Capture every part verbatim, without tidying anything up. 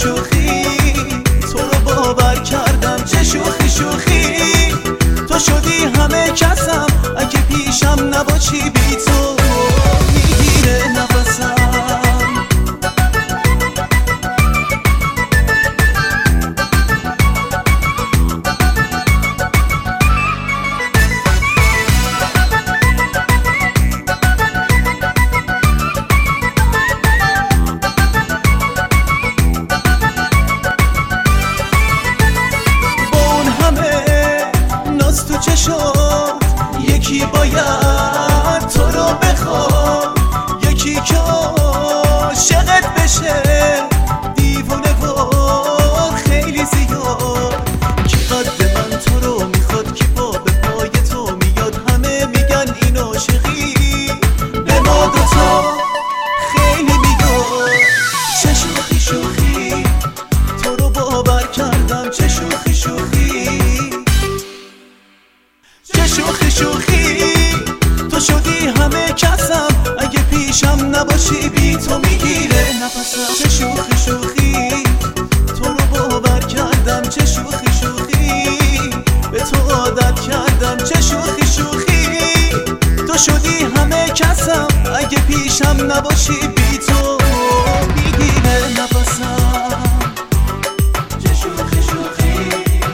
شوخی تو رو باور کردم، چه شوخی شوخی تو شدی همه کسم، اگه پیشم نباشی بی تو میگیره نفسم. تو چشم یکی باید تو رو بخواد، یکی که عاشقت بشه دیوونه و خیلی زیاد. کی قد من تو رو میخواد، کی با به پای تو میاد، همه میگن این عاشقی به ما دوتا خیلی میاد. چه شوخی شوخی تو رو باور کردم، چه شوخی شوخی چه شوخی شوخی تو شدی همه کسم، اگه پیشم نباشی بی تو میگیره نفسم. چه شوخی شوخی تو رو باور کردم، چه شوخی شوخی به تو عادت کردم، چه شوخی شوخی تو شدی همه کسم، اگه پیشم نباشی بی تو میگیره نفسم. چه شوخی شوخی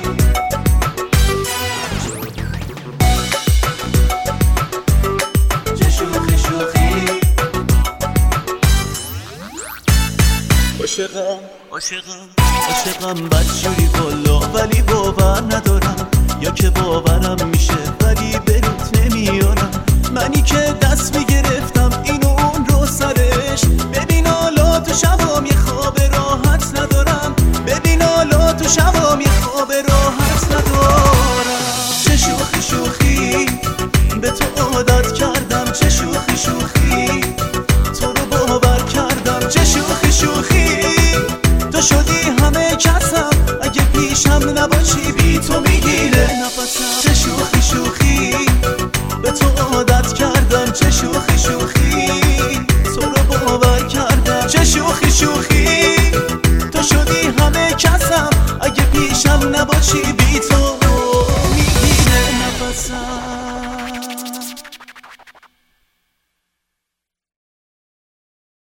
عاشقم عاشقم عاشقم بدجوری والا، ولی باور ندارم، یا که باورم میشه ولی به روت نمیارم. منی که دست میگرفتم این و اون رو سرش، ببین حالا تو شبام یه خواب راحت ندارم، ببین حالا تو شبام یه خواب راحت ندارم. چه شوخی شوخی به تو عادت کردم، چه شوخی شوخی تو رو باور کردم، چه شوخی شوخی تو شدی همه کسم، اگه پیشم نباشی بی تو میگیره نفسم. چه شوخی شوخی به تو عادت کردم، چه شوخی شوخی تو رو باور کردم، چه شوخی شوخی